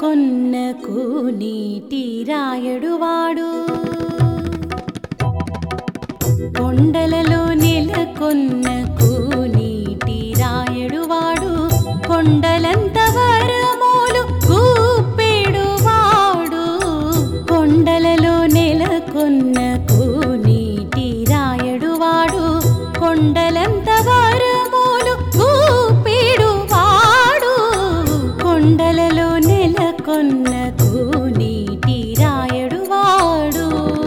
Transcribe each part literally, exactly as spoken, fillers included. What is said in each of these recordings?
నెలకొన్నకు నీటి రాయడువాడు కొండలలో నెలకొన్నకు నీటి రాయడువాడు కొండలంత వరములు గూపెడువాడు కొండలలో నెలకొన్నకు నీటి రాయడువాడు కొండలంత వరములు గూపెడువాడు కొండలలో నెలకొన్నకు నీటి రాయడువాడు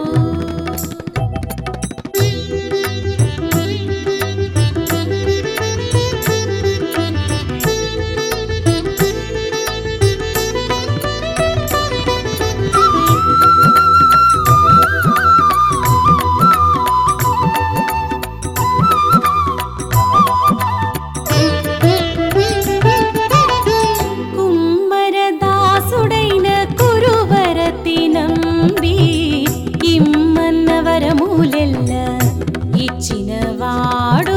ఇచ్చినవాడు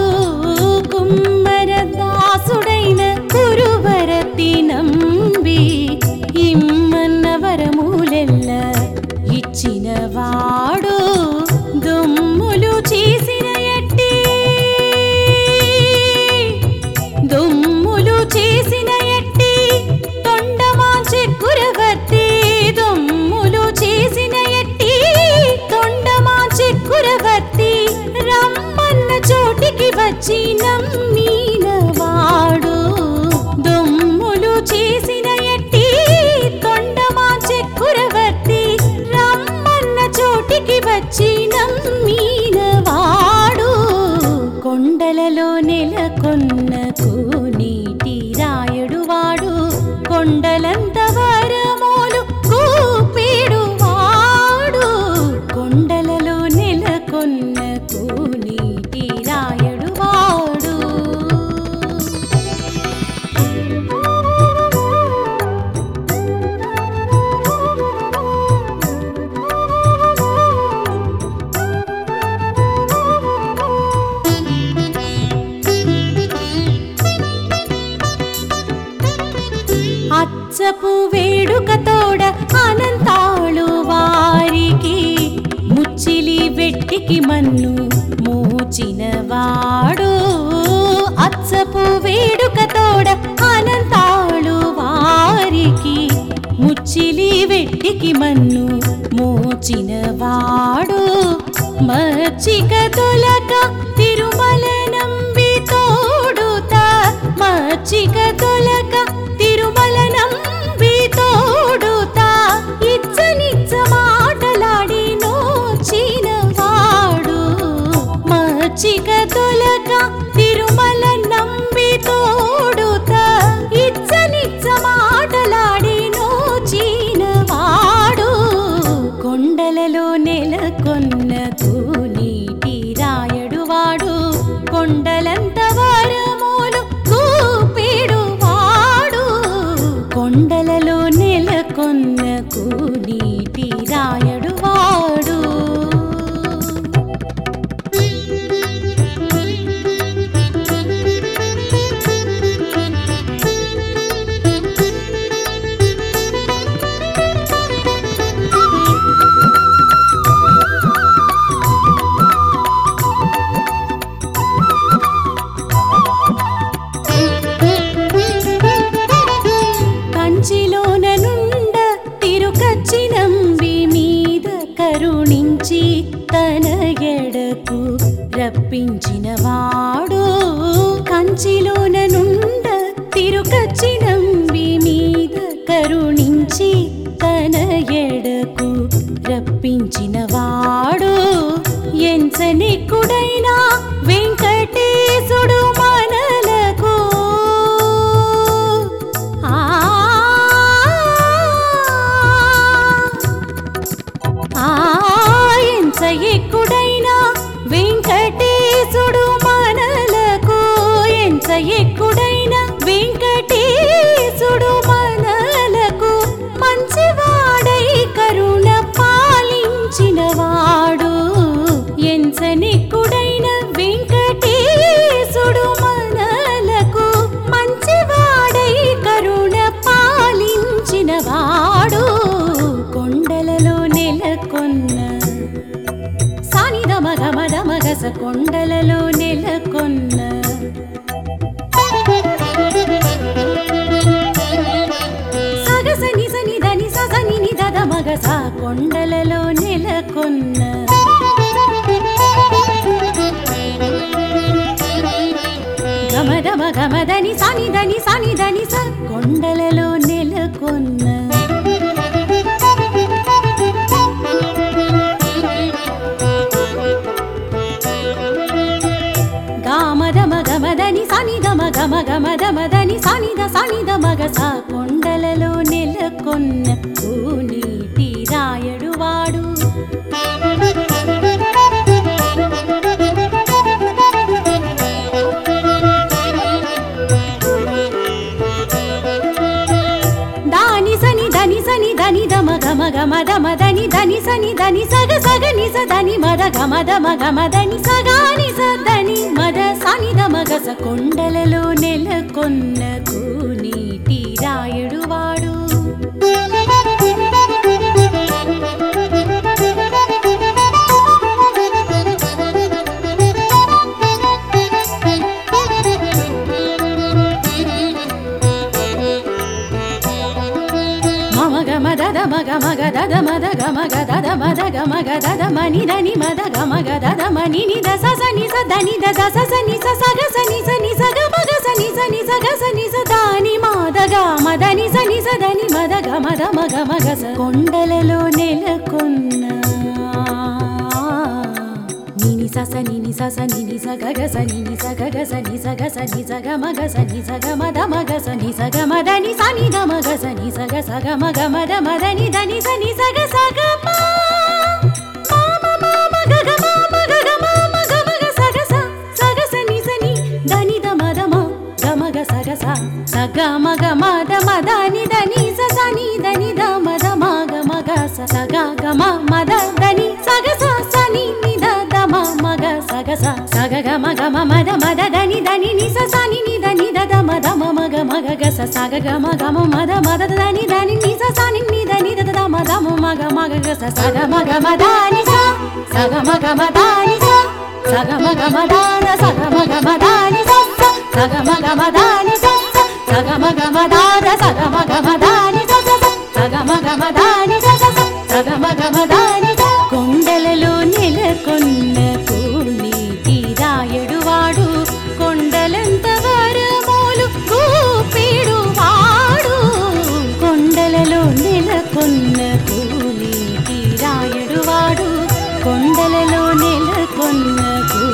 కుమ్మరదాసుడైన కురువరతి నంబి ఇమ్మన్న వరములెల్ల ఇచ్చినవాడు దొమ్ములు చేసిన ఎట్టి దొమ్ములు చేసిన ఎట్టి తొండమాంచె కురవర్తి దొమ్ములు చేసిన ఎట్టి తొండమాంచె కురవర్తి రమ్మన్న చోటికి వచ్చి నమ్మినవాడు దొమ్ములు చేసిన ఎట్టి తొండమాంచె కురవర్తి రమ్మన్న చోటికి వచ్చి నమ్మినవాడు కొండలలో నెలకొన్నకు నీటి రాయడువాడు కొండలంత వరములు గూపెడువాడు కొండలలో నెలకొన్నకు నీటి రాయడువాడు అచ్చపు వేడుకతోడ అనంతాళు వారికి ముచ్చిలి వెట్టికి మన్ను మూచినవాడు అచ్చపు వేడుకతోడ అనంతాళు వారికి ముచ్చిలి వెట్టికి మన్ను మూచినవాడు మచ్చిక తొలక తిరుమల నంబి తోడుతా మచ్చిక తొలక తిరుమల నంబి తోడుతా ఇచ్చనిచ్చ మాటలాడి నోచినవాడు మచ్చిక తొలక తిరుమల నంబి తోడుతా ఇచ్చనిచ్చ మాటలాడి నోచినవాడు కొండలలో నెలకొన్నకు నీటి రాయడువాడు కొండలంత వరములు గూపెడువాడు కొండలలో నెలకొన్నకు నీటి రాయడువాడు కంచిలోన నుండ తిరుకచ్చి నంబి మీద కరుణించి తన ఎడకు రప్పించినవాడు కంచిలోన నుండ తిరుకచ్చి నంబి మీద కరుణించి తన ఎడకు రప్పించినవాడు ఎంచనిక్కుడైనా వెంకటేశుడు మనలకు ఎక్కుడైనా వెంకటేశుడు మనలకు ఎంచ ఎక్కుడైనా వెంకటేశుడు మనలకు మంచివాడై కరుణ పాలించినవాడు ఎంచనెక్కుడైన వెంకటేశుడు మనలకు మంచివాడై కరుణ పాలించినవాడు గమద మగస కొండలలో నెలకొన్న సగస నిస నిదని ససని నిదద మగస కొండలలో నెలకొన్న గమదమ గమదని సనిదని సనిదని స కొండలలో నెలకొన్న గామదమ గమదని సనిదమ గమ గమదమదని సనిద సనిద మగస కొండలలో నెలకొన్న పూనీటి రాయడు వాడు దని దమ గమ గమ దమ దని దని సని దని సగ సగ ని స దని మద గమ దమ గమ దని సగా ని స దని మద సని దమ గస కొండలలో నెలకొన్న కూనీటి రాయుడు వాడు మద మగ మగ దద మద గమ గద మద గమ గద మని దని మద గమ గద మని ని ద స స ని స దని ద స స ని స స గ స ని స ని స గ మగ స ని స ని స గ స ని స దాని మద గ మద ని స ని స దని మద గ మద మగ మగ స కొండలలో నెలకొన్న నిని స స నిని స స నిని స గ గ స నిని స గ గ స ని స గ స ని స గ మగ స ని స గ మద మగ స ని స గ మద ని స ని ద మగ స ని స గ స గ మగ మద మద ని ద ని స ని స గ స గ మ మ మ మ గ గ మ మ గ గ మ మ గ మ గ స గ స స గ స ని స ని ద ని ద మ ద మ గ మ గ స గ స స గ మ గ మ ద మ ద ని ద ని స స ని ద ని ద మ ద మ గ మ గ స స గ గ మ మ ద ద ని స గ స స ని ని ద ద మ మ గ స గ స స గ గ మ గ మ మ ద మ ద ద ని ద ని ని స స ని ని ద ని ద ద మ ద మ మ గ మ గ గ స స గ గ మ గ మ మ ద మ ద ద ని ద ని ని స స ని ని ద ని ద ద ద మ ద మ మ గ మ గ గ స స గ మ గ మ ద ని స స గ మ గ మ ద ని స స గ మ గ మ ద ద స గ మ గ మ ద ని స స గ మ గ మ ద ని స స గ మ గ మ ద ద స గ మ గ మ ద ని స స గ మ గ మ ద ని స స స గ మ గ మ ద ని స కొండలలో నెలకొన్న కూనీటి రాయుడు వాడు కొండలంత వరమోలు కూపిడు వాడు కొండలలో నెలకొన్న కూనీటి రాయుడు వాడు కొండలలో నెలకొన్న